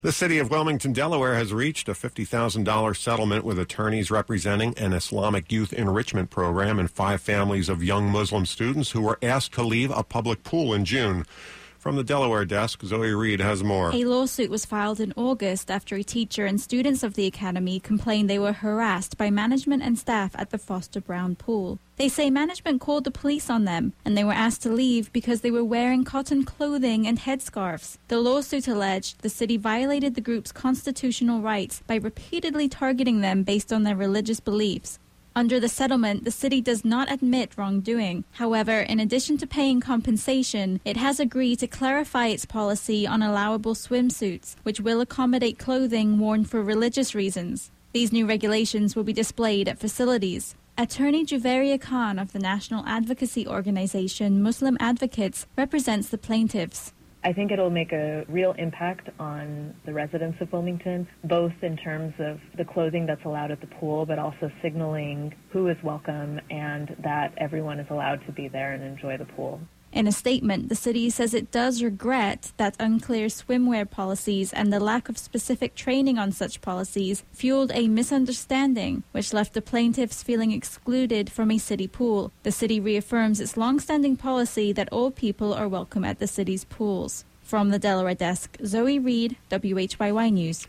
The city of Wilmington, Delaware has reached a $50,000 settlement with attorneys representing an Islamic youth enrichment program and 5 families of young Muslim students who were asked to leave a public pool in June. From the Delaware desk, Zoe Reed has more. A lawsuit was filed in August after a teacher and students of the academy complained they were harassed by management and staff at the Foster Brown pool. They say management called the police on them, and they were asked to leave because they were wearing cotton clothing and headscarves. The lawsuit alleged the city violated the group's constitutional rights by repeatedly targeting them based on their religious beliefs. Under the settlement, the city does not admit wrongdoing. However, in addition to paying compensation, it has agreed to clarify its policy on allowable swimsuits, which will accommodate clothing worn for religious reasons. These new regulations will be displayed at facilities. Attorney Juveria Khan of the national advocacy organization Muslim Advocates represents the plaintiffs. I think it'll make a real impact on the residents of Wilmington, both in terms of the clothing that's allowed at the pool, but also signaling who is welcome and that everyone is allowed to be there and enjoy the pool. In a statement, the city says it does regret that unclear swimwear policies and the lack of specific training on such policies fueled a misunderstanding, which left the plaintiffs feeling excluded from a city pool. The city reaffirms its long-standing policy that all people are welcome at the city's pools. From the Delaware desk, Zoe Reed, WHYY News.